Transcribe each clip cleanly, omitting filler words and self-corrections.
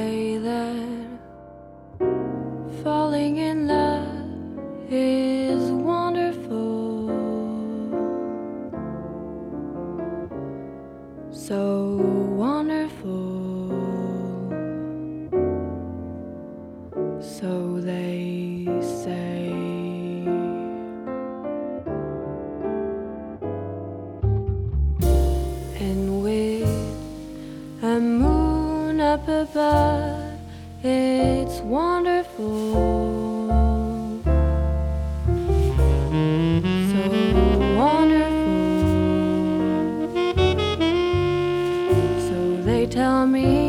say that falling in love is wonderful, so wonderful, so they say. And with a moon up above, it's wonderful, so wonderful, so they tell me.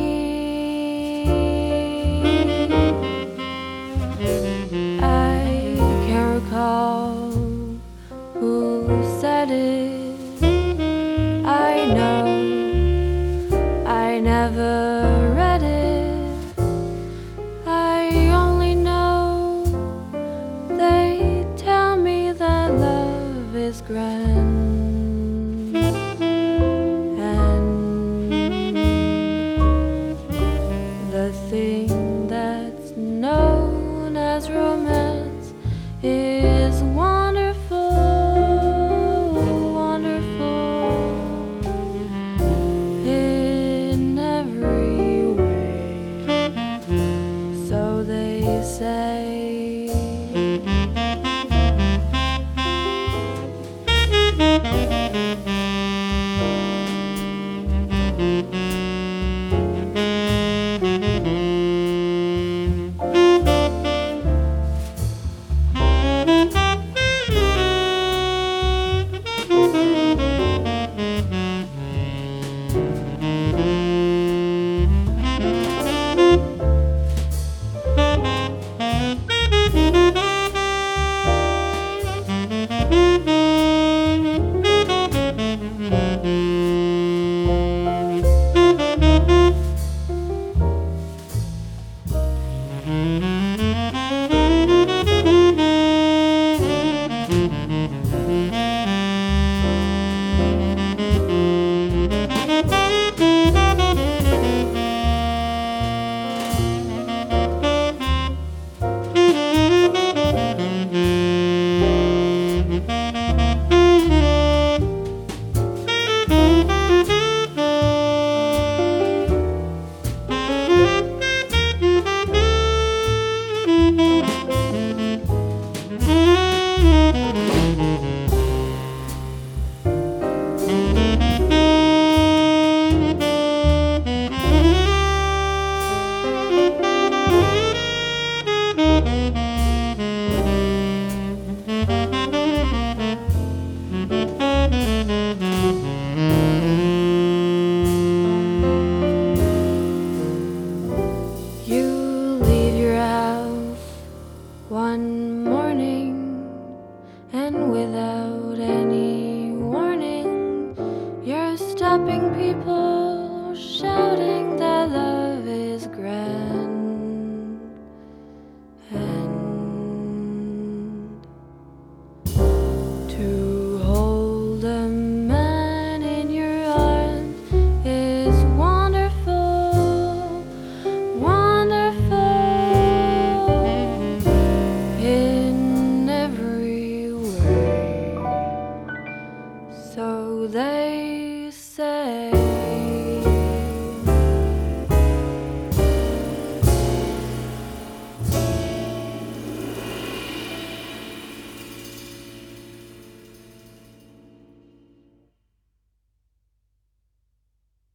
I can't recall who said it. I know I never read it. I only know they tell me that love is grand, and the thing